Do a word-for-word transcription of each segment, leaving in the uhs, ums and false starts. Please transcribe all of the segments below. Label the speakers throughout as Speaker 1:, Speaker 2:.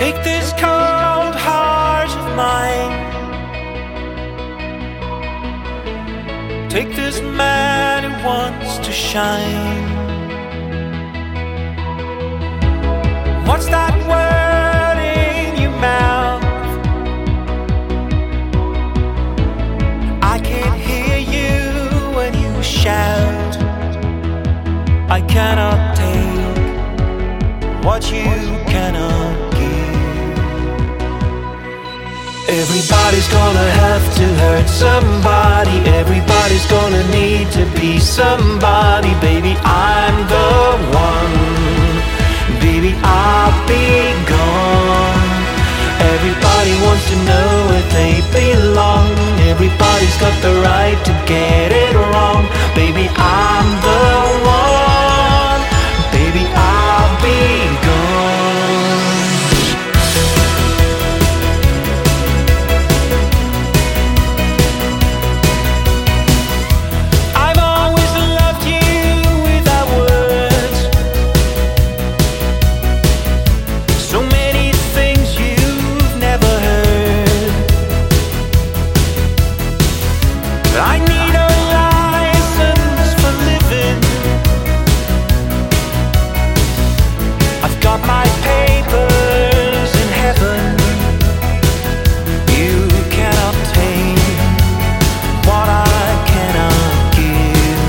Speaker 1: Take this cold heart of mine, take this man who wants to shine. What's that word in your mouth? I can't hear you when you shout. I cannot take what you cannot give. Everybody's gonna have to hurt somebody. Everybody's gonna need to be somebody. Baby, I'm the one. Baby, I'll be gone. Everybody wants to know where they belong. Everybody's got the right to get it wrong. Baby, I'm the one. Baby, I'll be gone. I've always loved you without words. So many things you've never heard. I need a license for living. I've got my papers in heaven. You cannot take what I cannot give.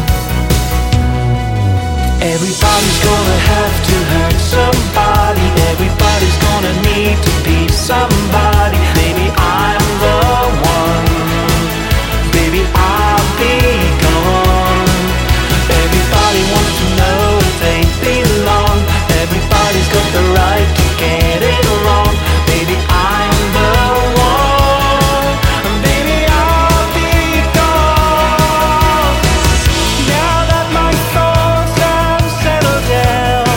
Speaker 1: Everybody's gonna have to hurt somebody. Everybody's gonna need to be somebody. Baby, I'm the one. Baby, I'll be gone. Everybody wants to know if they belong. Everybody's got the right to get it wrong. Baby, I'm the one. Baby, I'll be gone. Now that my thoughts have settled down,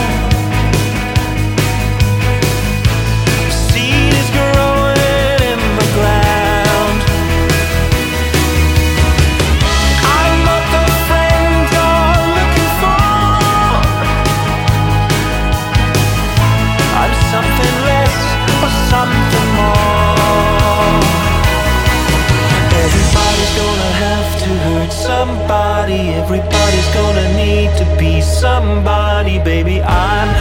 Speaker 1: seed is growing in the ground. I'm not the friend you're looking for. I'm something less or something more. Everybody's gonna have to hurt somebody. Everybody's gonna need to be somebody. Baby, I'm